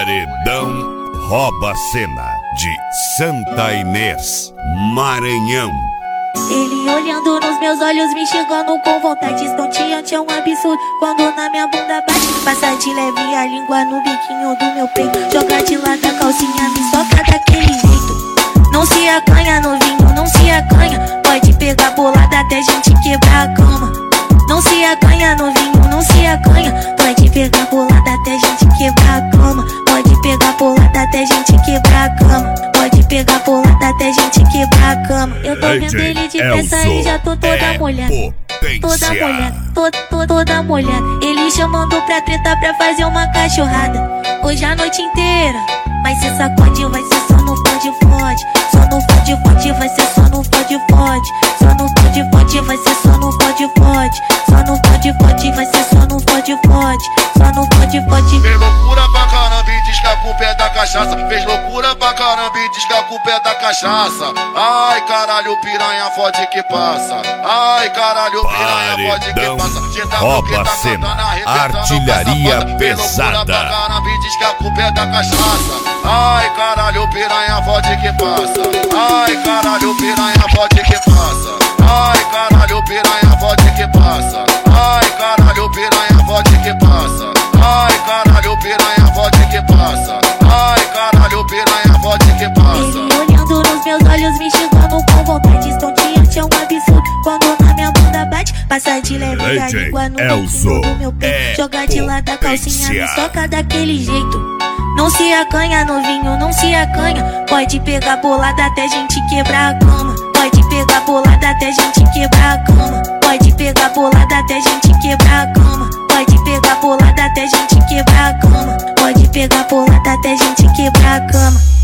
Paredão rouba a cena de Santa Inês, Maranhão. Ele olhando nos meus olhos, me enxergando com vontade estonteante, é um absurdo quando na minha bunda bate. Passa de leve a língua no biquinho do meu peito, joga de lado a calcinha, me soca daquele jeito. Não se acanha novinho, não se acanha, pode pegar bolada até gente quebrar a cama. Não se acanha novinho, não se acanha, pode pegar bolada até gente quebrar a cama. Pode pegar bolada até gente quebrar a cama. Pode pegar bolada até gente quebrar a cama. Eu tô vendo ele de peça e já tô toda molhada. Toda molhada, toda molhada. Ele chamando pra treta pra fazer uma cachorrada. Hoje a noite inteira, mas se sacode vai ser só no fode-fode. Só no fode-fode vai ser só no fode-fode. Só no fode-fode vai ser só no fode-fode. Só no fode-fode vai ser só no fode-fode. Só no fode-fode. Fez loucura pra caramba e diz que a culpa é da cachaça. Fez loucura pra caramba e diz que a culpa é da cachaça. Ai caralho, piranha fode que passa. Ai caralho, piranha fode que passa. Rouba a cena, artilharia pesada. Fez loucura pra caramba e diz que a culpa é da cachaça. Ai caralho, piranha fode que passa. Ai caralho, piranha fode que passa. Ai caralho, piranha fode que passa. Ai caralho, piranha fode que passa. Ai caralho, piranha fode que passa. Ai caralho, piranha fode que passa. Ele olhando nos meus olhos, me enxergando com vontade estonteante, é um absurdo quando na minha bunda bate. Passa de leve a língua no biquinho do meu peito, joga de lado a calcinha, me soca daquele jeito. Não se acanha novinho, não se acanha, pode pegar bolada até gente quebrar a cama. Pode pegar bolada até gente quebrar a cama. Pode pegar bolada até gente quebrar a cama. Pode pegar bolada até gente quebrar a cama. Pode pegar bolada até gente quebrar a cama.